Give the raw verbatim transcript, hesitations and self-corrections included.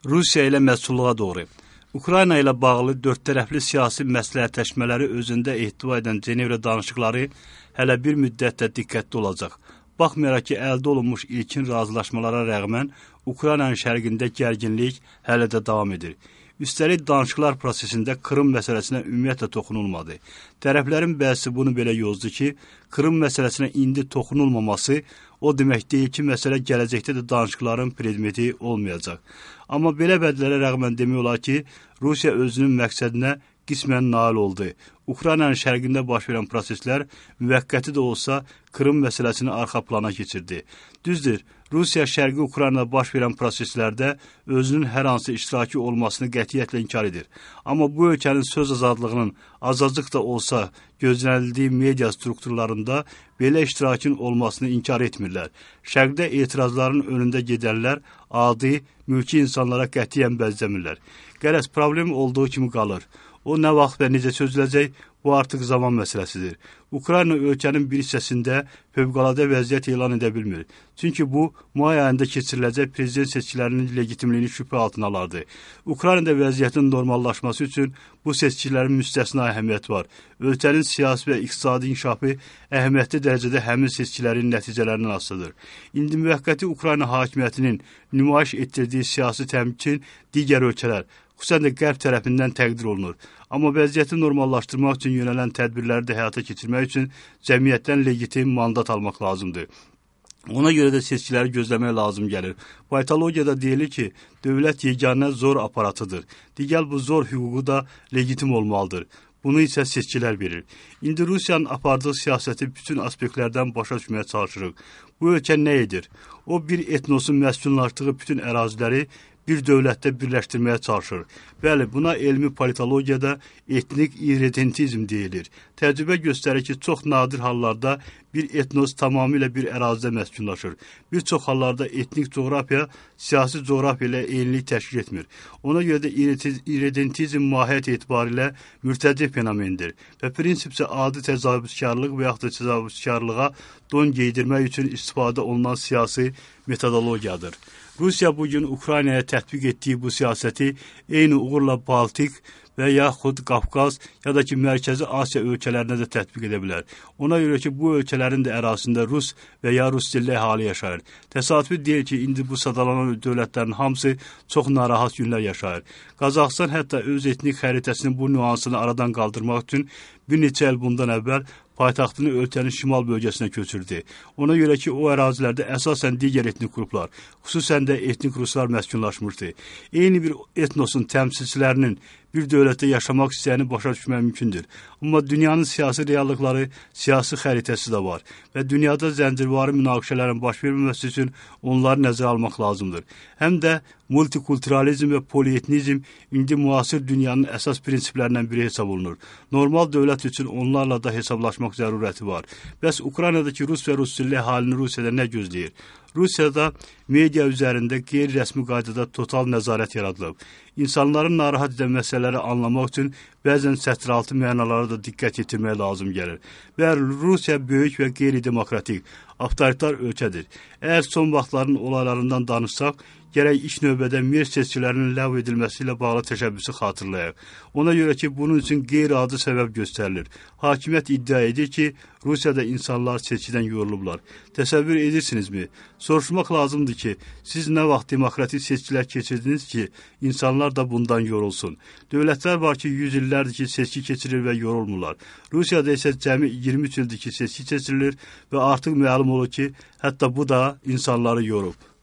Rusiya ilə məsulluğa doğru. Ukrayna ilə bağlı dörd tərəfli siyasi məsləhətləşmələri özündə ehtiva edən Cenevra danışıqları hələ bir müddətdə diqqətli olacaq. Baxmayaraq ki, əldə olunmuş ilkin razılaşmalara rəğmən Ukraynanın şərqində gərginlik hələ də davam edir. Üstəlik danışıqlar prosesində Krım məsələsinə ümumiyyətlə toxunulmadı. Tərəflərin bəzisi bunu belə yozdu ki, Krım məsələsinə indi toxunulmaması o demək deyil ki, məsələ gələcəkdə də danışıqların predmeti olmayacaq. Amma belə bədlərə rəğmən demək olar ki, Rusiya özünün məqsədinə qismən nail oldu. Ukraynanın şərqində baş verən proseslər müvəqqəti də olsa Krım məsələsini arxa plana keçirdi. Düzdür, Rusiya şərqi Ukraynada baş verən proseslərdə özünün hər hansı iştirakı olmasını qətiyyətlə inkar edir. Amma bu ölkənin söz azadlığının azacıq da olsa gözlənildiyi media strukturlarında belə iştirakın olmasını inkar etmirlər. Şərqdə etirazların önündə gedənlər adi, mülki insanlara qətiyyən bənzəmirlər. Qərəz problem olduğu kimi qalır. O nə vaxt və necə çözüləcək, bu artıq zaman məsələsidir. Ukrayna ölkənin bir hissəsində fövqəladə vəziyyət elan edə bilmir. Çünki bu, may ayında keçiriləcək prezident seçkilərinin legitimliyini şübhə altına alardı. Ukraynada vəziyyətin normallaşması üçün bu seçkilərin müstəsna əhəmiyyəti var. Ölkənin siyasi və iqtisadi inkişafı əhəmiyyətli dərəcədə həmin seçkilərin nəticələrindən asılıdır. İndi müvəqqəti Ukrayna hakimiyyətinin nümayiş etdirdiyi siyasi təmkin digər ölkələr, xüsusən də qərb tərəfindən təqdir olunur. Amma vəziyyəti normallaşdırmaq üçün yönələn tədbirləri də həyata keçirmək üçün cəmiyyətdən legitim mandat almaq lazımdır. Ona görə də seçkiləri gözləmək lazım gəlir. Politologiyada deyilir ki, dövlət yeganə zor aparatıdır. Digər bu zor hüququ da legitim olmalıdır. Bunu isə seçkilər verir. İndi Rusiyanın apardığı siyasəti bütün aspektlərdən başa düşməyə çalışırıq. Bu ölkə nə edir? O bir etnosun məskunlaşdığı bütün əraziləri bir dövlətdə birləşdirməyə çalışır. Bəli, buna elmi politologiyada etnik irredentizm deyilir. Təcrübə göstərir ki, çox nadir hallarda bir etnos tamamilə bir ərazidə məskunlaşır. Bir çox hallarda etnik coğrafiya siyasi coğrafiya ilə eynilik təşkil etmir. Ona görə də irredentizm mahiyyət etibarilə mürtəci fenomendir və prinsipcə adi təcavüzkarlıq və yaxud da təcavüzkarlığa don geydirmək üçün istifadə olunan siyasi metodologiyadır. Rusiya bugün Ukraynaya tətbiq etdiyi bu siyasəti eyni uğurla Baltik və yaxud Qafqaz ya da ki, Mərkəzi Asiya ölkələrinə də tətbiq edə bilər. Ona görə ki, bu ölkələrin də ərazisində Rus və ya Rus dilli əhali yaşayır. Təsadüfi deyil ki, indi bu sadalanan dövlətlərin hamısı çox narahat günlər yaşayır. Qazaxıstan hətta öz etnik xəritəsinin bu nüansını aradan qaldırmaq üçün bir neçə il bundan əvvəl paytaxtını ölkənin şimal bölgəsinə köçürdü. Ona görə ki, o ərazilərdə əsasən digər etnik qruplar, xüsusən də etnik ruslar məskunlaşmışdı. Eyni bir etnosun təmsilçilərinin bir dövlətdə yaşamaq istəyəni başa düşmək mümkündür. Amma dünyanın siyasi reallıqları, siyasi xəritəsi də var və dünyada zəncirvari münaqişələrin baş verməməsi üçün onları nəzərə almaq lazımdır. Həm də multikulturalizm və polietnizm indi müasir dünyanın əsas prinsiplərindən biri hesab olunur. Normal dövlət üçün onlarla da hesablaşmaq zərurəti var. Bəs Ukraynadakı rus və rus dilli əhalini Rusiyada nə gözləyir? Rusiyada media üzərində qeyri-rəsmi qaydada total nəzarət yaradılıb. İnsanların narahat edən məsələləri anlamaq üçün bəzən sətiraltı mənalara da diqqət yetirmək lazım gəlir. Və Rusiya böyük və qeyri-demokratik, avtoritar ölkədir. Əgər son vaxtların olaylarından danışsaq, gərək ilk növbədə mer seçkilərinin ləğv edilməsi ilə bağlı təşəbbüsü xatırlayaq. Ona görə ki, bunun üçün qeyri-adi səbəb göstərilir. Hakimiyyət iddia edir ki, Rusiyada insanlar seçkidən yorulublar. Təsəvvür edirsinizmi? Soruşmaq lazımdır ki, siz nə vaxt demokratik seçkilər keçirdiniz ki, insanlar da bundan yorulsun. Dövlətlər var ki, yüz illərdir ki, seçki keçirir və yorulmurlar. Rusiyada isə cəmi iyirmi üç ildir ki, seçki keçirilir və artıq məlum olur ki, hətta bu da insanları yorub.